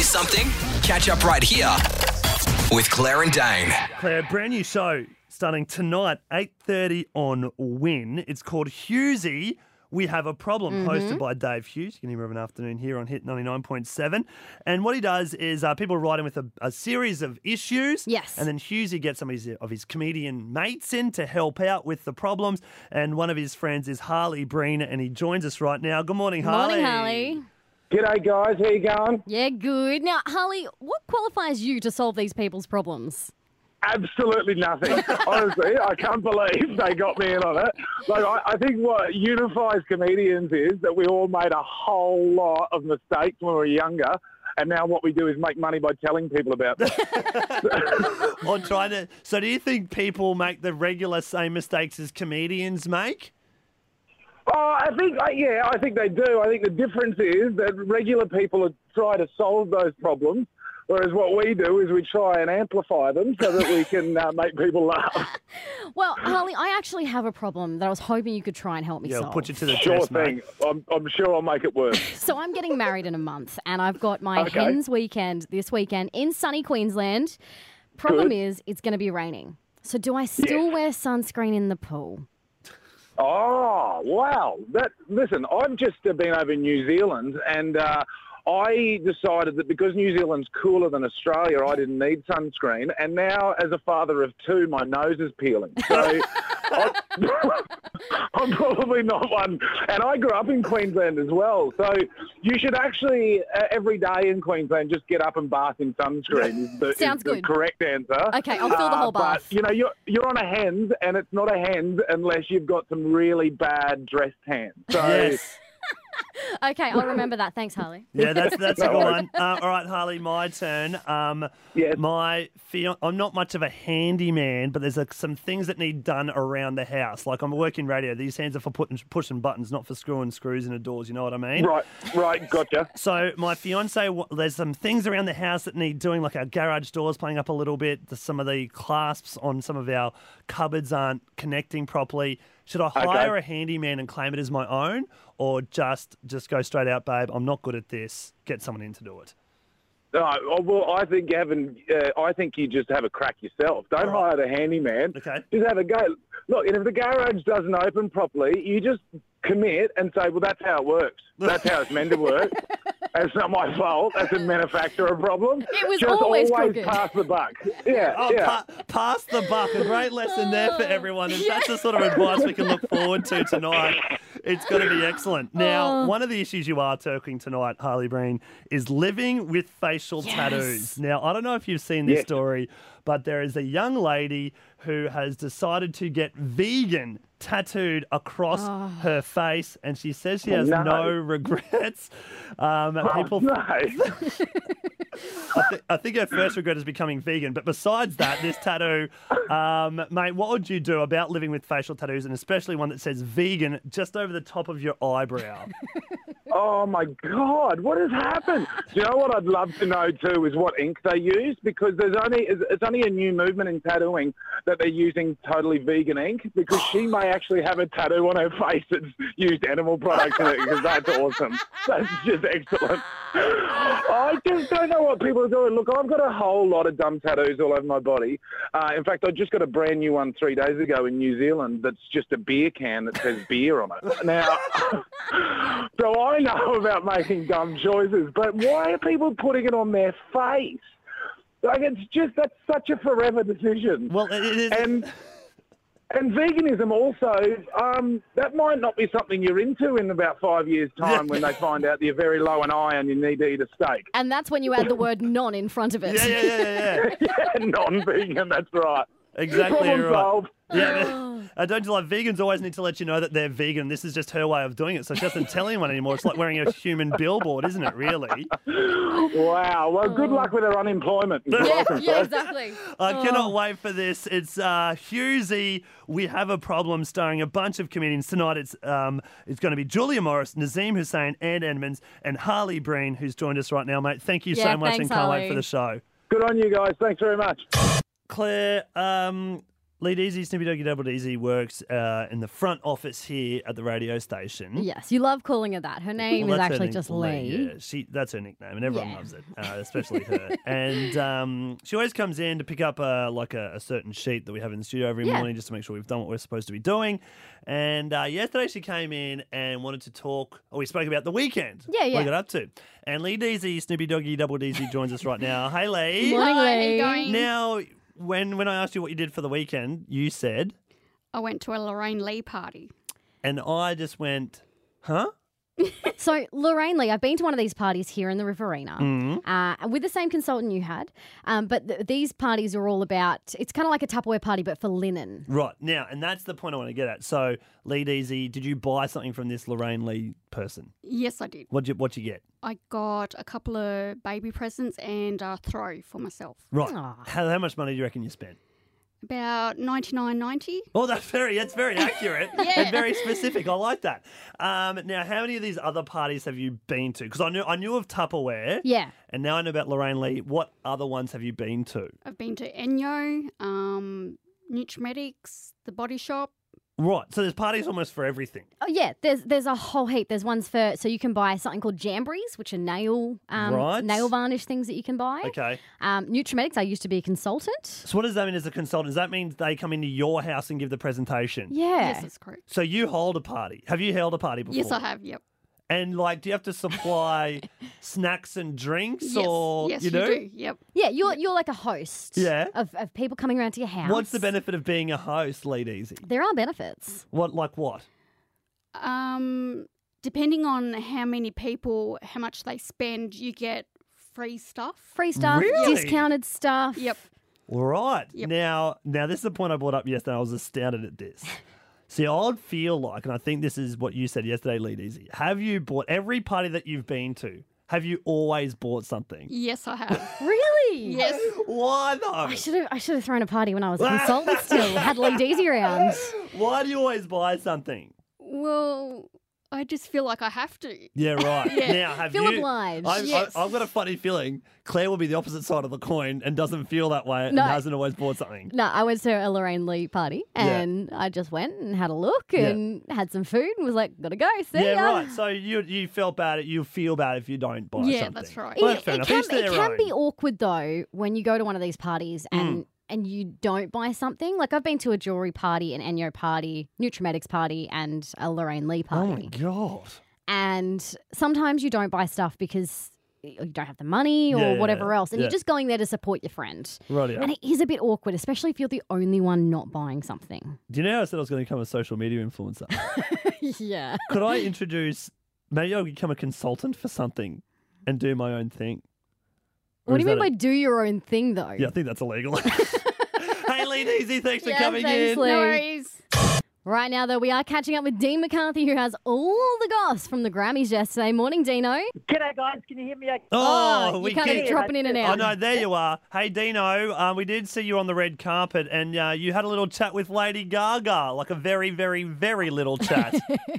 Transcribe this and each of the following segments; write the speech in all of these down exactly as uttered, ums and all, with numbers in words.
missed something? Catch up right here with Claire and Dane. Claire, brand new show starting tonight, eight thirty on Win. It's called Hughesy, We Have a Problem, Mm-hmm. hosted by Dave Hughes. You can hear him every afternoon here on Hit ninety-nine point seven. And what he does is uh, people write in with a, a series of issues. Yes. And then Hughesy gets some of his, of his comedian mates in to help out with the problems. And one of his friends is Harley Breen, and he joins us right now. Good morning, Harley. Morning, Harley. G'day guys, how you going? Yeah, good. Now, Harley, what qualifies you to solve these people's problems? Absolutely nothing. Honestly, I can't believe they got me in on it. Like, I, I think what unifies comedians is that we all made a whole lot of mistakes when we were younger, and now what we do is make money by telling people about them. Or trying to. So, do you think people make the regular same mistakes as comedians make? Oh, I think, uh, yeah, I think they do. I think the difference is that regular people are trying to solve those problems, whereas what we do is we try and amplify them so that we can uh, make people laugh. Well, Harley, I actually have a problem that I was hoping you could try and help me Yeah, I'll solve. put you to the Sure test, thing. mate. I'm, I'm sure I'll make it work. So I'm getting married in a month, and I've got my Okay. hens weekend this weekend in sunny Queensland. Problem Good. is, it's going to be raining. So do I still Yes. wear sunscreen in the pool? Oh, wow. That listen, I've just uh, been over in New Zealand and uh, I decided that because New Zealand's cooler than Australia, I didn't need sunscreen. And now, as a father of two, my nose is peeling. So I'm, I'm probably not one. And I grew up in Queensland as well. So you should actually, uh, every day in Queensland, just get up and bath in sunscreen. Is the, Sounds is the good. correct answer. Okay, I'll fill the whole Uh, bath. But, you know, you're, you're on a hens, and it's not a hens unless you've got some really bad dressed hands. So, Yes. Okay, I'll remember that. Thanks, Harley. Yeah, that's that's a No good worries. one. Uh, all right, Harley, my turn. Um, Yes. My fian- I'm not much of a handyman, but there's like some things that need done around the house. Like I'm working radio. These hands are for putting, pushing buttons, not for screwing screws into doors. You know what I mean? right, right, gotcha. So my fiance, wa- there's some things around the house that need doing, like our garage doors playing up a little bit. The, some of the clasps on some of our cupboards aren't connecting properly. Should I hire a handyman and claim it as my own, or just just go straight out, babe? I'm not good at this. Get someone in to do it. No, oh, well, I think you haven't. Uh, I think you just have a crack yourself. Don't All right. hire the handyman. Okay. Just have a go. Look, and if the garage doesn't open properly, you just commit and say, "Well, that's how it works. That's how it's meant to work. It's not my fault. That's a manufacturer problem." It was just always always crooked. pass the buck. Yeah, Oh, yeah. pa- pass the buck. A great lesson there for everyone. And that's the sort of advice we can look forward to tonight. It's going to be excellent. Now, Oh. one of the issues you are talking tonight, Harley Breen, is living with facial Yes. tattoos. Now, I don't know if you've seen this Yes. story, but there is a young lady who has decided to get vegan tattooed across Oh. her face, and she says she Oh, has no, no. regrets. Um, people, No. I, th- I think her first regret is becoming vegan. But besides that, this tattoo, um, mate, what would you do about living with facial tattoos, and especially one that says vegan just over the top of your eyebrow? Oh my God, what has happened? Do you know what I'd love to know too is what ink they use, because there's only it's it's only a new movement in tattooing that they're using totally vegan ink, because she may actually have a tattoo on her face that's used animal products in it, because that's awesome. That's just excellent. I just don't know what people are doing. Look, I've got a whole lot of dumb tattoos all over my body. Uh, in fact, I just got a brand new one three days ago in New Zealand that's just a beer can that says beer on it. Now, so I know about making dumb choices, but why are people putting it on their face? Like, it's just, that's such a forever decision. Well, it is. And and veganism also, um, that might not be something you're into in about five years' time when they find out that you're very low in iron, you need to eat a steak. And that's when you add the word non in front of it. yeah, yeah, yeah, yeah, yeah. Yeah, non-vegan, that's right. Exactly Problem right. solved. Yeah, I don't you like vegans always need to let you know that they're vegan. This is just her way of doing it, so she doesn't tell anyone anymore. It's like wearing a human billboard, isn't it? Really? Wow. Well, good luck with her unemployment. You're Yeah, welcome, yeah, sir. exactly. I Oh. cannot wait for this. It's uh, Hughesy, We Have a Problem, starring a bunch of comedians. Tonight it's um, it's going to be Julia Morris, Nazim Hussain, Ann Edmonds, and Harley Breen, who's joined us right now, mate. Thank you Yeah, so much thanks, and can't wait Harley. for the show. Good on you guys. Thanks very much. Claire, um, Lee Deasy, Snoopy Doggy Double Deasy works uh, in the front office here at the radio station. Yes, you love calling her that. Her name Well, is that's her actually nick- just Lee, Lee. Yeah, she that's her nickname, and everyone Yeah. loves it, uh, especially her. And um, she always comes in to pick up uh, like a, a certain sheet that we have in the studio every Yeah. morning, just to make sure we've done what we're supposed to be doing. And uh, yesterday she came in and wanted to talk. Oh, we spoke about the weekend. Yeah, yeah. What we got up to. And Lee Deasy, Snoopy Doggy Double Deasy, joins us right now. Hey, Lee. Morning, Hi, how you Lee. going? Now, when when I asked you what you did for the weekend, you said, I went to a Lorraine Lee party. and I just went, huh? So, Lorraine Lee, I've been to one of these parties here in the Riverina Mm-hmm. uh, with the same consultant you had. Um, but th- these parties are all about, it's kind of like a Tupperware party, but for linen. Right. Now, and that's the point I want to get at. So, Lee Deasy, did you buy something from this Lorraine Lee person? Yes, I did. What'd you, what'd you get? I got a couple of baby presents and a throw for myself. Right. Aw. How, how much money do you reckon you spent? About ninety-nine ninety. Oh, that's very, that's very accurate Yeah. and very specific. I like that. Um, now, how many of these other parties have you been to? Because I knew, I knew of Tupperware. Yeah. And now I know about Lorraine Lee. What other ones have you been to? I've been to Enyo, um, Nutremedics, The Body Shop. Right. So there's parties almost for everything. Oh, yeah, there's there's a whole heap. There's ones for, so you can buy something called jambries, which are nail um, Right. nail varnish things that you can buy. Okay. Um, Nutrimedics, I used to be a consultant. So what does that mean as a consultant? Does that mean they come into your house and give the presentation? Yeah. Yes, that's correct. So you hold a party. Have you held a party before? Yes, I have. Yep. And like, do you have to supply snacks and drinks, Yes, or yes, you you, do? do. Yep. Yeah, you're you're like a host Yeah. of, of people coming around to your house. What's the benefit of being a host, Lead Easy? There are benefits. What, like what? Um, depending on how many people, how much they spend, you get free stuff. Free stuff, Really? discounted stuff. Yep. All right. Yep. Now, now this is the point I brought up yesterday. I was astounded at this. See, I'd feel like, and I think this is what you said yesterday, Lead Easy. Have you bought every party that you've been to? Have you always bought something? Yes, I have. Really? Yes. Why though? I should have I should have thrown a party when I was a consultant still. Had Lee Deasy around. Why do you always buy something? Well, I just feel like I have to. Yeah, right. Yeah. Now, have Feel you? obliged. I've, Yes. I- I've got a funny feeling Claire will be the opposite side of the coin and doesn't feel that way No. and hasn't always bought something. No, I went to a Lorraine Lee party and I just went and had a look and had some food and was like, gotta go, see Yeah, ya. right. So you you felt bad. You feel bad if you don't buy Yeah, something. that's right. Well, It, that's fair it enough. can, Each to it their can own. be awkward though when you go to one of these parties and Mm. and you don't buy something. Like I've been to a jewelry party, an Enyo party, Nutrimedics party, and a Lorraine Lee Oh my party. god. And sometimes you don't buy stuff because you don't have the money or Yeah, yeah, whatever yeah. else, and Yeah. you're just going there to support your friend. Right. Yeah. And it is a bit awkward, especially if you're the only one not buying something. Do you know how I said I was going to become a social media influencer? yeah. Could I introduce? Maybe I'll become a consultant for something and do my own thing. Or What do is you mean that by a- do your own thing though? Yeah, I think that's illegal. Hey, Lee Easy, thanks for Yeah, coming thanks, in. Lee. No worries. Right now, though, we are catching up with Dean McCarthy, who has all the goss from the Grammys yesterday. Morning, Dino. G'day, guys. Can you hear me? Okay? Oh, you we kind can. of dropping in and Oh out. no, there you are. Hey Dino, um, we did see you on the red carpet, and uh, you had a little chat with Lady Gaga, like a very, very, very little chat.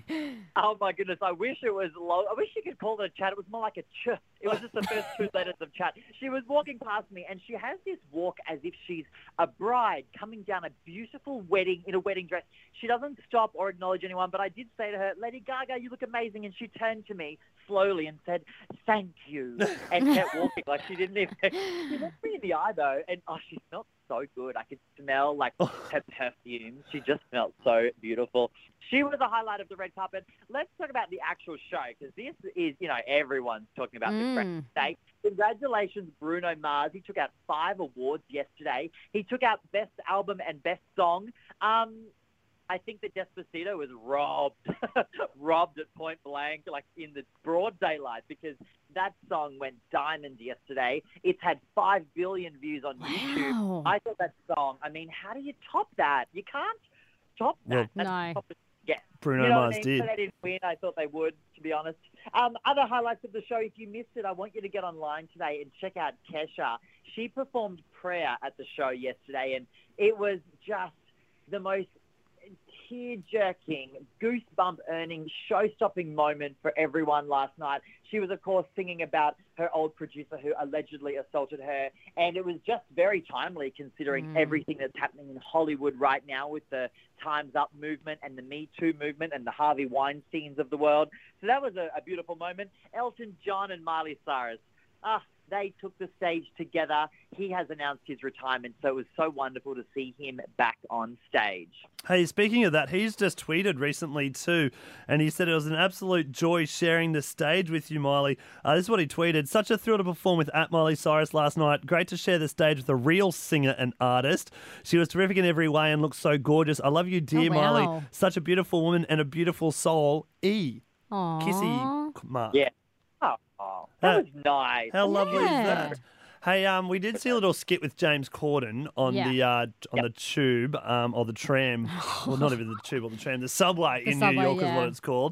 Oh my goodness. I wish it was low. I wish you could call it a chat. It was more like a ch. It was just the first two letters of chat. She was walking past me, and she has this walk as if she's a bride coming down a beautiful wedding in a wedding dress. She doesn't stop or acknowledge anyone, but I did say to her, Lady Gaga, you look amazing. And she turned to me slowly and said, thank you, and kept walking like she didn't even. She looked me in the eye, though, and oh, she smelled so good. I could smell like her perfume. She just smelled so beautiful. She was a highlight of the red carpet. Let's talk about the actual show, because this is, you know, everyone's talking about Mm. the Grammys today. Congratulations, Bruno Mars. He took out five awards yesterday. He took out Best Album and Best Song. Um, I think that Despacito was robbed, robbed at point blank, like in the broad daylight, because that song went diamond yesterday. It's had five billion views on YouTube. Wow. I thought that song, I mean, how do you top that? You can't top that. Well, That's No. top it- yeah. Bruno you know Mars what I mean? did. So they didn't win. I thought they would, to be honest. Um, other highlights of the show, if you missed it, I want you to get online today and check out Kesha. She performed Prayer at the show yesterday, and it was just the most tear-jerking, goosebump-earning, show-stopping moment for everyone last night. She was, of course, singing about her old producer who allegedly assaulted her, and it was just very timely considering Mm. everything that's happening in Hollywood right now with the Time's Up movement and the Me Too movement and the Harvey Weinsteins of the world. So that was a, a beautiful moment. Elton John and Miley Cyrus. Ah, they took the stage together. He has announced his retirement, so it was so wonderful to see him back on stage. Hey, speaking of that, he's just tweeted recently too, and he said it was an absolute joy sharing the stage with you, Miley. Uh, this is what he tweeted. Such a thrill to perform with at Miley Cyrus last night. Great to share the stage with a real singer and artist. She was terrific in every way and looked so gorgeous. I love you, dear Oh, wow. Miley. Such a beautiful woman and a beautiful soul. E. Aww. Kissy mark. Yeah. Oh, oh that Uh, was nice. How lovely is Yeah. that? Hey, um, we did see a little skit with James Corden on Yeah. the uh, on the tube, um, or the tram. Well, not even the tube or the tram, the subway The in subway, New York is yeah. what it's called.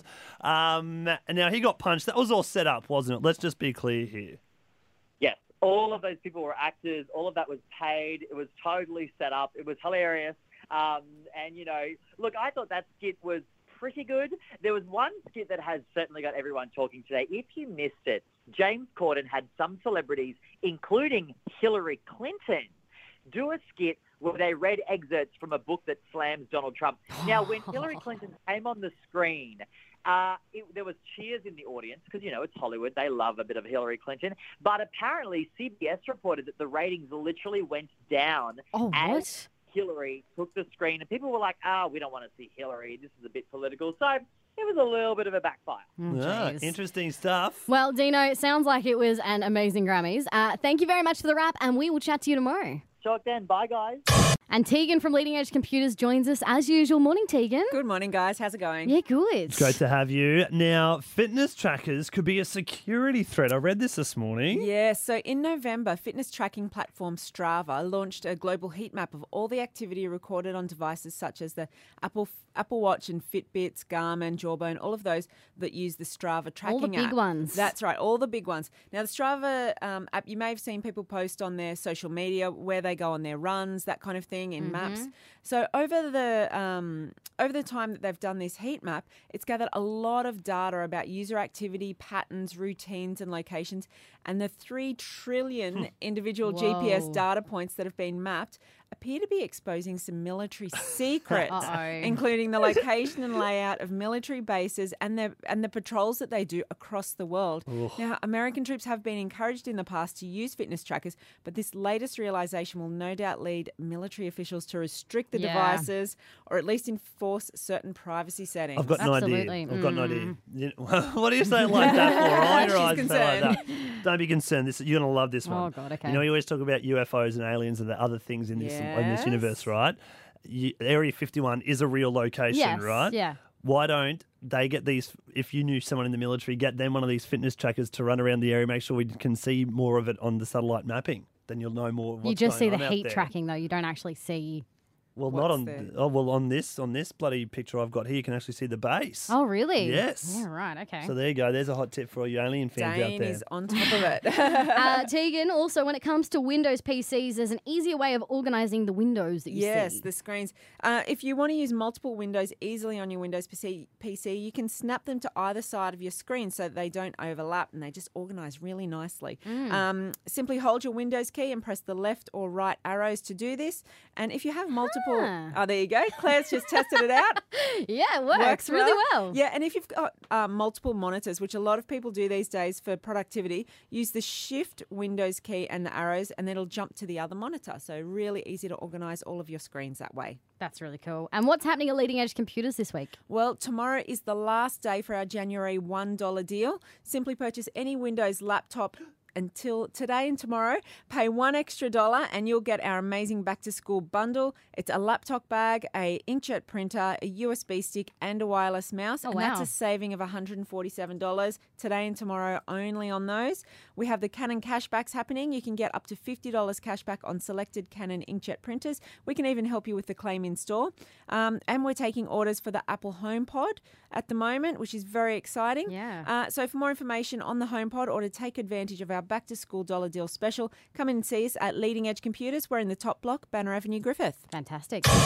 Um, and now he got punched. That was all set up, wasn't it? Let's just be clear here. Yes, all of those people were actors. All of that was paid. It was totally set up. It was hilarious. Um, and, you know, look, I thought that skit was pretty good. There was one skit that has certainly got everyone talking today. If you missed it, James Corden had some celebrities, including Hillary Clinton, do a skit where they read excerpts from a book that slams Donald Trump. Now, when Hillary Clinton came on the screen, uh, it, there was cheers in the audience because, you know, it's Hollywood. They love a bit of Hillary Clinton. But apparently C B S reported that the ratings literally went down Oh, as what? Hillary took the screen. And people were like, ah, we don't want to see Hillary. This is a bit political. So it was a little bit of a backfire. Oh, Ah, jeez. interesting stuff. Well, Dino, it sounds like it was an amazing Grammys. Uh, thank you very much for the wrap, and we will chat to you tomorrow. Talk then. Bye, guys. And Tegan from Leading Edge Computers joins us as usual. Morning, Tegan. Good morning, guys. How's it going? Yeah, good. It's great to have you. Now, fitness trackers could be a security threat. I read this this morning. Yeah, so in November, fitness tracking platform Strava launched a global heat map of all the activity recorded on devices such as the Apple Apple Watch and Fitbits, Garmin, Jawbone, all of those that use the Strava tracking All the big app. ones. That's right, all the big ones. Now, the Strava um, app, you may have seen people post on their social media where they go on their runs, that kind of thing, in maps. So over the um, over the time that they've done this heat map, it's gathered a lot of data about user activity, patterns, routines, and locations. And the three trillion individual G P S Whoa. data points that have been mapped appear to be exposing some military secrets, Uh-oh. including the location and layout of military bases and the and the patrols that they do across the world. Now, American troops have been encouraged in the past to use fitness trackers, but this latest realization will no doubt lead military officials to restrict the Yeah. devices or at least enforce certain privacy settings. I've got an Absolutely. idea. I've got an Mm. idea. You know, what do you say like that for? Roll your She's eyes and say like concerned. that. Don't be concerned. This you're going to love this one. Oh, God, okay. You know, you always talk about U F Os and aliens and the other things in this in this Yes. universe, right? You, Area fifty-one is a real location, Yes, right? yeah. Why don't they get these? If you knew someone in the military, get them one of these fitness trackers to run around the area. Make sure we can see more of it on the satellite mapping. Then you'll know more. Of what's You just see going the on out heat there. tracking, though. You don't actually see. Well, not What's on. there? Oh, well, on this on this bloody picture I've got here, you can actually see the base. Oh, really? Yes. Yeah, right. Okay. So there you go. There's a hot tip for all you alien fans out Dane there. is on top of it. uh, Tegan, also, when it comes to Windows P Cs, there's an easier way of organising the windows that you Yes, see. the screens. Uh, if you want to use multiple windows easily on your Windows P C, P C, you can snap them to either side of your screen so that they don't overlap and they just organise really nicely. Mm. Um, simply hold your Windows key and press the left or right arrows to do this. And if you have multiple... Ah. Oh, there you go. Claire's just tested it out. Yeah, it works, really well. Yeah, and if you've got uh, multiple monitors, which a lot of people do these days for productivity, use the Shift Windows key and the arrows, and it'll jump to the other monitor. So really easy to organise all of your screens that way. That's really cool. And what's happening at Leading Edge Computers this week? Well, tomorrow is the last day for our January one dollar deal. Simply purchase any Windows laptop until today and tomorrow. Pay one extra dollar and you'll get our amazing back to school bundle. It's a laptop bag, a inkjet printer, a U S B stick and a wireless mouse. Oh, and that's wow. a saving of one hundred forty-seven dollars today and tomorrow only on those. We have the Canon cashbacks happening. You can get up to fifty dollars cashback on selected Canon inkjet printers. We can even help you with the claim in store. Um, and we're taking orders for the Apple HomePod at the moment, which is very exciting. Yeah. Uh, so for more information on the HomePod or to take advantage of our back to school dollar deal special, come in and see us at Leading Edge Computers. We're in the top block, Banner Avenue, Griffith. Fantastic.